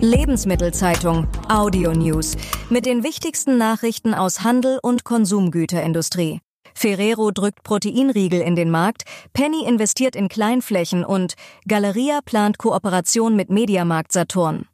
Lebensmittelzeitung Audio News mit den wichtigsten Nachrichten aus Handel und Konsumgüterindustrie. Ferrero drückt Proteinriegel in den Markt, Penny investiert in Kleinflächen und Galeria plant Kooperation mit Mediamarkt-Saturn.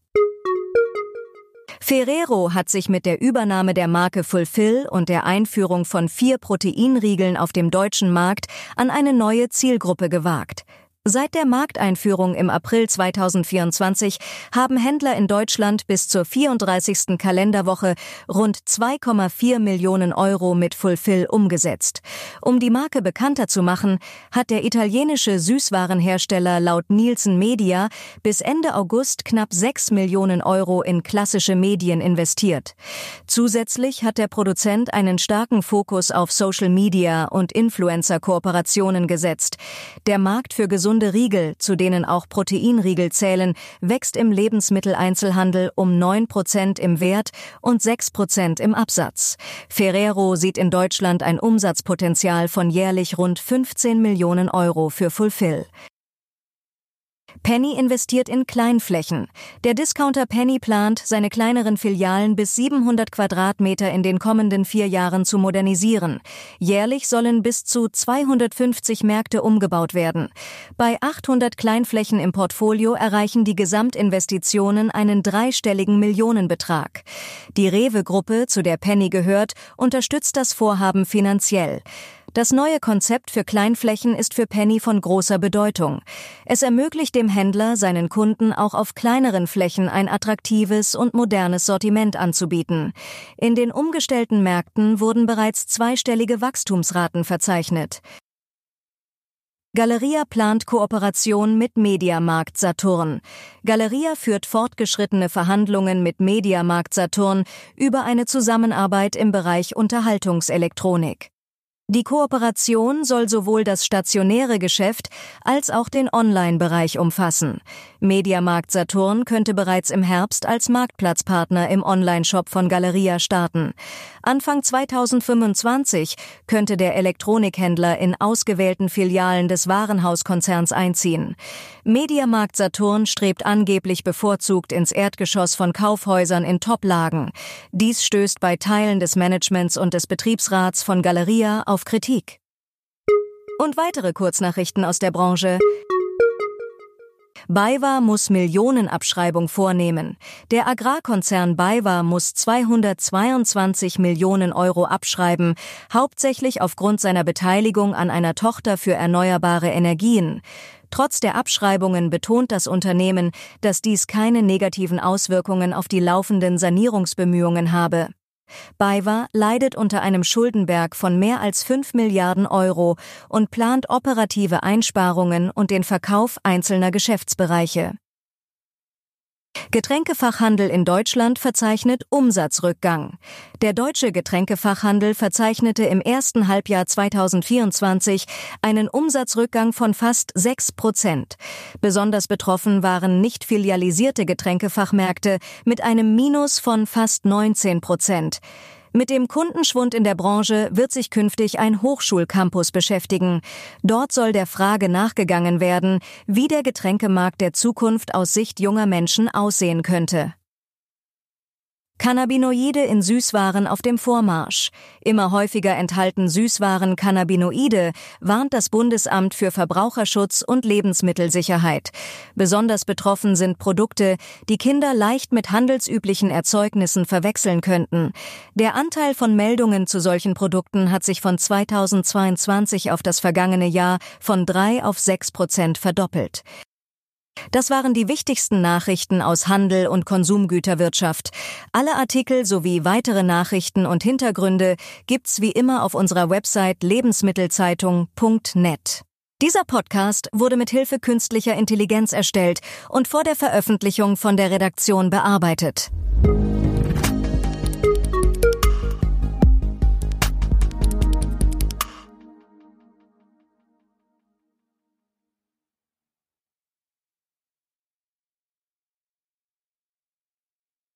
Ferrero hat sich mit der Übernahme der Marke Fulfill und der Einführung von 4 Proteinriegeln auf dem deutschen Markt an eine neue Zielgruppe gewagt. Seit der Markteinführung im April 2024 haben Händler in Deutschland bis zur 34. Kalenderwoche rund 2,4 Millionen Euro mit Fulfill umgesetzt. Um die Marke bekannter zu machen, hat der italienische Süßwarenhersteller laut Nielsen Media bis Ende August knapp 6 Millionen Euro in klassische Medien investiert. Zusätzlich hat der Produzent einen starken Fokus auf Social Media und Influencer-Kooperationen gesetzt. Der Markt für gesunde Riegel, zu denen auch Proteinriegel zählen, wächst im Lebensmitteleinzelhandel um 9% im Wert und 6% im Absatz. Ferrero sieht in Deutschland ein Umsatzpotenzial von jährlich rund 15 Millionen Euro für Fulfill. Penny investiert in Kleinflächen. Der Discounter Penny plant, seine kleineren Filialen bis 700 Quadratmeter in den kommenden 4 Jahren zu modernisieren. Jährlich sollen bis zu 250 Märkte umgebaut werden. Bei 800 Kleinflächen im Portfolio erreichen die Gesamtinvestitionen einen dreistelligen Millionenbetrag. Die Rewe-Gruppe, zu der Penny gehört, unterstützt das Vorhaben finanziell. Das neue Konzept für Kleinflächen ist für Penny von großer Bedeutung. Es ermöglicht dem Händler, seinen Kunden auch auf kleineren Flächen ein attraktives und modernes Sortiment anzubieten. In den umgestellten Märkten wurden bereits zweistellige Wachstumsraten verzeichnet. Galeria plant Kooperation mit Mediamarkt Saturn. Galeria führt fortgeschrittene Verhandlungen mit Mediamarkt Saturn über eine Zusammenarbeit im Bereich Unterhaltungselektronik. Die Kooperation soll sowohl das stationäre Geschäft als auch den Online-Bereich umfassen. Mediamarkt Saturn könnte bereits im Herbst als Marktplatzpartner im Online-Shop von Galeria starten. Anfang 2025 könnte der Elektronikhändler in ausgewählten Filialen des Warenhauskonzerns einziehen. Mediamarkt Saturn strebt angeblich bevorzugt ins Erdgeschoss von Kaufhäusern in Top-Lagen. Dies stößt bei Teilen des Managements und des Betriebsrats von Galeria auf Kritik. Und weitere Kurznachrichten aus der Branche. BayWa muss Millionenabschreibung vornehmen. Der Agrarkonzern BayWa muss 222 Millionen Euro abschreiben, hauptsächlich aufgrund seiner Beteiligung an einer Tochter für erneuerbare Energien. Trotz der Abschreibungen betont das Unternehmen, dass dies keine negativen Auswirkungen auf die laufenden Sanierungsbemühungen habe. BayWa leidet unter einem Schuldenberg von mehr als 5 Milliarden Euro und plant operative Einsparungen und den Verkauf einzelner Geschäftsbereiche. Getränkefachhandel in Deutschland verzeichnet Umsatzrückgang. Der deutsche Getränkefachhandel verzeichnete im ersten Halbjahr 2024 einen Umsatzrückgang von fast 6%. Besonders betroffen waren nicht filialisierte Getränkefachmärkte mit einem Minus von fast 19%. Mit dem Kundenschwund in der Branche wird sich künftig ein Hochschulcampus beschäftigen. Dort soll der Frage nachgegangen werden, wie der Getränkemarkt der Zukunft aus Sicht junger Menschen aussehen könnte. Cannabinoide in Süßwaren auf dem Vormarsch. Immer häufiger enthalten Süßwaren Cannabinoide, warnt das Bundesamt für Verbraucherschutz und Lebensmittelsicherheit. Besonders betroffen sind Produkte, die Kinder leicht mit handelsüblichen Erzeugnissen verwechseln könnten. Der Anteil von Meldungen zu solchen Produkten hat sich von 2022 auf das vergangene Jahr von 3 auf 6% verdoppelt. Das waren die wichtigsten Nachrichten aus Handel und Konsumgüterwirtschaft. Alle Artikel sowie weitere Nachrichten und Hintergründe gibt's wie immer auf unserer Website lebensmittelzeitung.net. Dieser Podcast wurde mit Hilfe künstlicher Intelligenz erstellt und vor der Veröffentlichung von der Redaktion bearbeitet.